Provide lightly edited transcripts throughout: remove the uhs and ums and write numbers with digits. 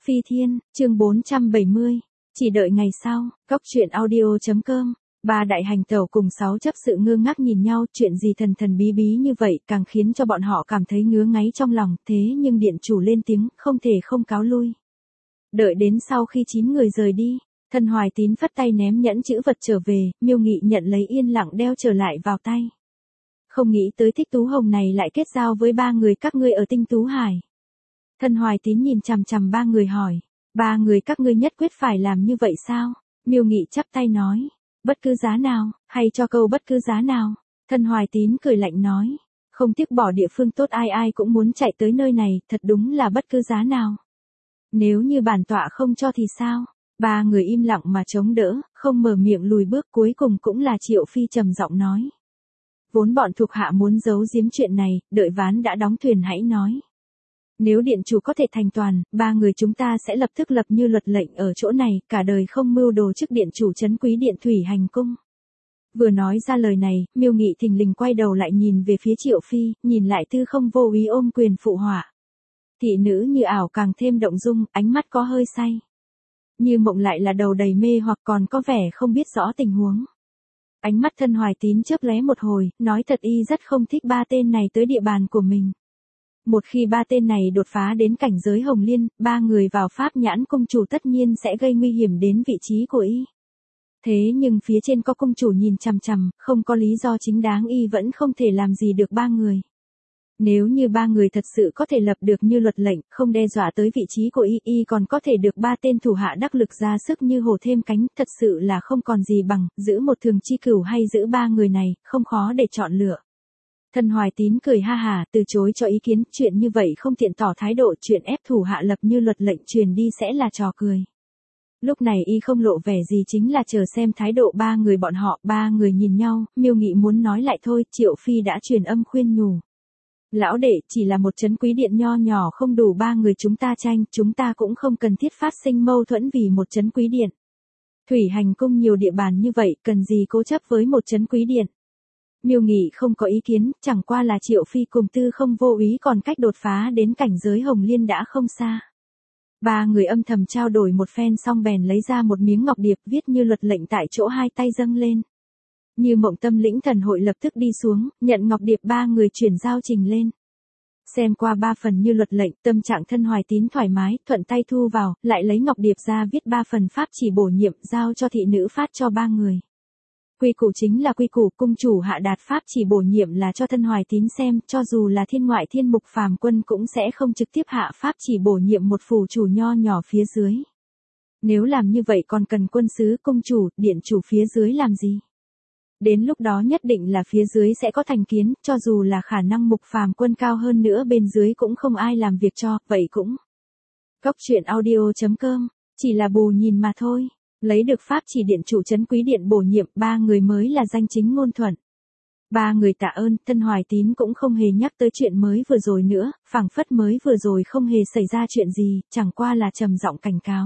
Phi Thiên, chương 470. Chỉ đợi ngày sau, Cóc truyện audio.com. Ba đại hành tẩu cùng 6 chấp sự ngơ ngác nhìn nhau, chuyện gì thần thần bí bí như vậy càng khiến cho bọn họ cảm thấy ngứa ngáy trong lòng, thế nhưng điện chủ lên tiếng, không thể không cáo lui. Đợi đến sau khi 9 người rời đi, Thần Hoài Tín phất tay ném nhẫn chữ vật trở về, Miêu Nghị nhận lấy yên lặng đeo trở lại vào tay. Không nghĩ tới Thích Tú Hồng này lại kết giao với ba người các ngươi ở Tinh Tú Hải. Thần Hoài Tín nhìn chằm chằm ba người hỏi, ba người các ngươi nhất quyết phải làm như vậy sao? Miêu Nghị chắp tay nói, bất cứ giá nào, hay cho câu bất cứ giá nào. Thần Hoài Tín cười lạnh nói, không tiếc bỏ địa phương tốt ai ai cũng muốn chạy tới nơi này, thật đúng là bất cứ giá nào. Nếu như bản tọa không cho thì sao? Ba người im lặng mà chống đỡ, không mở miệng lùi bước, cuối cùng cũng là Triệu Phi trầm giọng nói. Vốn bọn thuộc hạ muốn giấu giếm chuyện này, đợi ván đã đóng thuyền hãy nói. Nếu điện chủ có thể thành toàn, ba người chúng ta sẽ lập tức lập như luật lệnh ở chỗ này, cả đời không mưu đồ chức điện chủ trấn Quý Điện Thủy Hành Cung. Vừa nói ra lời này, Miêu Nghị thình lình quay đầu lại nhìn về phía Triệu Phi, nhìn lại Tư Không vô ý ôm quyền phụ họa. Thị nữ Như Ảo càng thêm động dung, ánh mắt có hơi say. Như Mộng lại là đầu đầy mê hoặc còn có vẻ không biết rõ tình huống. Ánh mắt Thần Hoài Tín chớp lóe một hồi, nói thật y rất không thích ba tên này tới địa bàn của mình. Một khi ba tên này đột phá đến cảnh giới Hồng Liên, ba người vào Pháp Nhãn Cung chủ tất nhiên sẽ gây nguy hiểm đến vị trí của y. Thế nhưng phía trên có cung chủ nhìn chằm chằm, không có lý do chính đáng y vẫn không thể làm gì được ba người. Nếu như ba người thật sự có thể lập được như luật lệnh, không đe dọa tới vị trí của y còn có thể được ba tên thủ hạ đắc lực ra sức như hổ thêm cánh, thật sự là không còn gì bằng, giữ một thường chi cửu hay giữ ba người này, không khó để chọn lựa. Thần Hoài Tín cười ha hà, từ chối cho ý kiến, chuyện như vậy không tiện tỏ thái độ, chuyện ép thủ hạ lập như luật lệnh truyền đi sẽ là trò cười. Lúc này y không lộ vẻ gì, chính là chờ xem thái độ ba người bọn họ. Ba người nhìn nhau, Miêu Nghị muốn nói lại thôi, Triệu Phi đã truyền âm khuyên nhủ. Lão đệ, chỉ là một trấn Quý Điện nho nhỏ không đủ ba người chúng ta tranh, chúng ta cũng không cần thiết phát sinh mâu thuẫn vì một trấn Quý Điện. Thủy Hành Cung nhiều địa bàn như vậy, cần gì cố chấp với một trấn Quý Điện. Miêu Nghị không có ý kiến, chẳng qua là Triệu Phi cùng Tư Không vô ý còn cách đột phá đến cảnh giới Hồng Liên đã không xa. Ba người âm thầm trao đổi một phen xong bèn lấy ra một miếng ngọc điệp viết như luật lệnh tại chỗ, hai tay dâng lên. Như Mộng tâm lĩnh thần hội lập tức đi xuống, nhận ngọc điệp, ba người chuyển giao trình lên. Xem qua ba phần như luật lệnh, tâm trạng Thần Hoài Tín thoải mái, thuận tay thu vào, lại lấy ngọc điệp ra viết ba phần pháp chỉ bổ nhiệm, giao cho thị nữ phát cho ba người. Quy củ chính là quy củ, cung chủ hạ đạt pháp chỉ bổ nhiệm là cho Thần Hoài Tín xem, cho dù là thiên ngoại thiên mục phàm quân cũng sẽ không trực tiếp hạ pháp chỉ bổ nhiệm một phủ chủ nho nhỏ phía dưới. Nếu làm như vậy còn cần quân sứ, cung chủ, điện chủ phía dưới làm gì? Đến lúc đó nhất định là phía dưới sẽ có thành kiến, cho dù là khả năng mục phàm quân cao hơn nữa bên dưới cũng không ai làm việc cho, vậy cũng. Cóc truyện audio.com, chỉ là bù nhìn mà thôi. Lấy được pháp chỉ điện chủ trấn Quý Điện bổ nhiệm, ba người mới là danh chính ngôn thuận. Ba người tạ ơn, Thần Hoài Tín cũng không hề nhắc tới chuyện mới vừa rồi nữa, phảng phất mới vừa rồi không hề xảy ra chuyện gì, chẳng qua là trầm giọng cảnh cáo.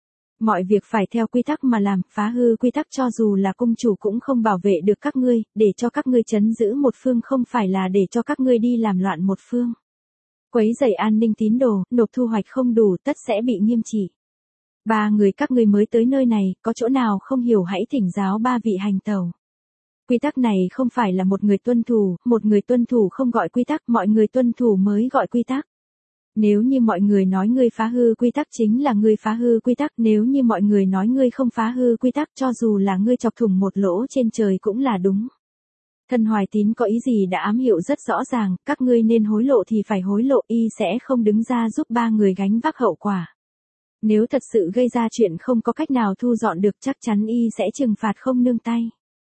Mọi việc phải theo quy tắc mà làm, phá hư quy tắc cho dù là cung chủ cũng không bảo vệ được các ngươi, để cho các ngươi trấn giữ một phương không phải là để cho các ngươi đi làm loạn một phương. Quấy rầy an ninh tín đồ, nộp thu hoạch không đủ tất sẽ bị nghiêm trị. Ba người các ngươi mới tới nơi này, có chỗ nào không hiểu hãy thỉnh giáo ba vị hành tẩu. Quy tắc này không phải là một người tuân thủ không gọi quy tắc, mọi người tuân thủ mới gọi quy tắc. Nếu như mọi người nói ngươi phá hư quy tắc chính là ngươi phá hư quy tắc, nếu như mọi người nói ngươi không phá hư quy tắc cho dù là ngươi chọc thủng một lỗ trên trời cũng là đúng. Thần Hoài Tín có ý gì đã ám hiệu rất rõ ràng, các ngươi nên hối lộ thì phải hối lộ, y sẽ không đứng ra giúp ba người gánh vác hậu quả. Nếu thật sự gây ra chuyện không có cách nào thu dọn được chắc chắn y sẽ trừng phạt không nương tay.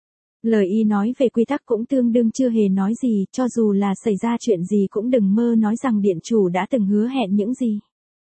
Lời y nói về quy tắc cũng tương đương chưa hề nói gì, cho dù là xảy ra chuyện gì cũng đừng mơ nói rằng điện chủ đã từng hứa hẹn những gì.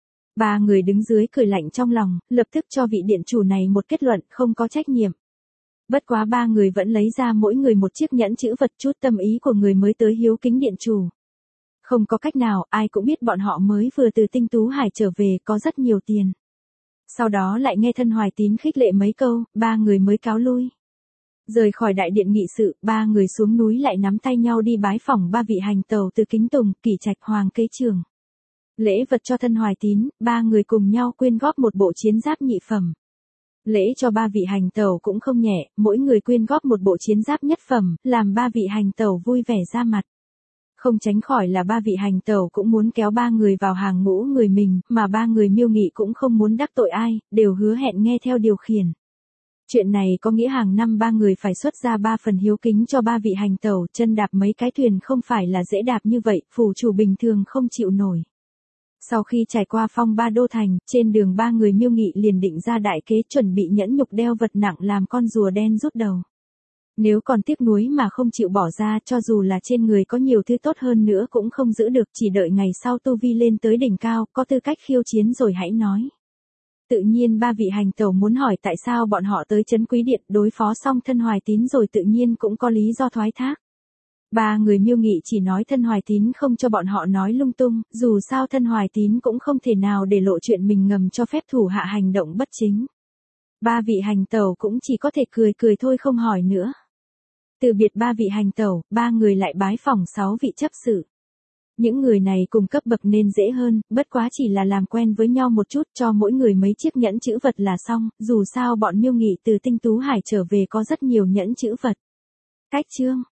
Ba người đứng dưới cười lạnh trong lòng, lập tức cho vị điện chủ này một kết luận không có trách nhiệm. Bất quá ba người vẫn lấy ra mỗi người một chiếc nhẫn chữ vật, chút tâm ý của người mới tới hiếu kính điện chủ. Không có cách nào, ai cũng biết bọn họ mới vừa từ Tinh Tú Hải trở về có rất nhiều tiền. Sau đó lại nghe Thần Hoài Tín khích lệ mấy câu, ba người mới cáo lui. Rời khỏi đại điện nghị sự, ba người xuống núi lại nắm tay nhau đi bái phỏng ba vị hành tẩu từ Kính Tùng, Kỷ Trạch, Hoàng Kế Trường. Lễ vật cho Thân Hoài Tín, ba người cùng nhau quyên góp một bộ chiến giáp nhị phẩm. Lễ cho ba vị hành tẩu cũng không nhẹ, mỗi người quyên góp một bộ chiến giáp nhất phẩm, làm ba vị hành tẩu vui vẻ ra mặt. Không tránh khỏi là ba vị hành tẩu cũng muốn kéo ba người vào hàng ngũ người mình, mà ba người Miêu Nghị cũng không muốn đắc tội ai, đều hứa hẹn nghe theo điều khiển. Chuyện này có nghĩa hàng năm ba người phải xuất ra 3 phần hiếu kính cho ba vị hành tẩu, chân đạp mấy cái thuyền không phải là dễ đạp như vậy, phủ chủ bình thường không chịu nổi. Sau khi trải qua phong ba đô thành, trên đường ba người Miêu Nghị liền định ra đại kế chuẩn bị nhẫn nhục đeo vật nặng làm con rùa đen rút đầu. Nếu còn tiếc nuối mà không chịu bỏ ra, cho dù là trên người có nhiều thứ tốt hơn nữa cũng không giữ được, chỉ đợi ngày sau tu vi lên tới đỉnh cao, có tư cách khiêu chiến rồi hãy nói. Tự nhiên ba vị hành tẩu muốn hỏi tại sao bọn họ tới Trấn Quý Điện, đối phó xong Thân Hoài Tín rồi tự nhiên cũng có lý do thoái thác. Ba người Miêu Nghị chỉ nói Thân Hoài Tín không cho bọn họ nói lung tung, dù sao Thân Hoài Tín cũng không thể nào để lộ chuyện mình ngầm cho phép thủ hạ hành động bất chính. Ba vị hành tẩu cũng chỉ có thể cười cười thôi không hỏi nữa. Từ biệt ba vị hành tẩu, ba người lại bái phỏng 6 vị chấp sự. Những người này cùng cấp bậc nên dễ hơn, bất quá chỉ là làm quen với nhau một chút, cho mỗi người mấy chiếc nhẫn chữ vật là xong, dù sao bọn Miêu Nghị từ Tinh Tú Hải trở về có rất nhiều nhẫn chữ vật. Cách chương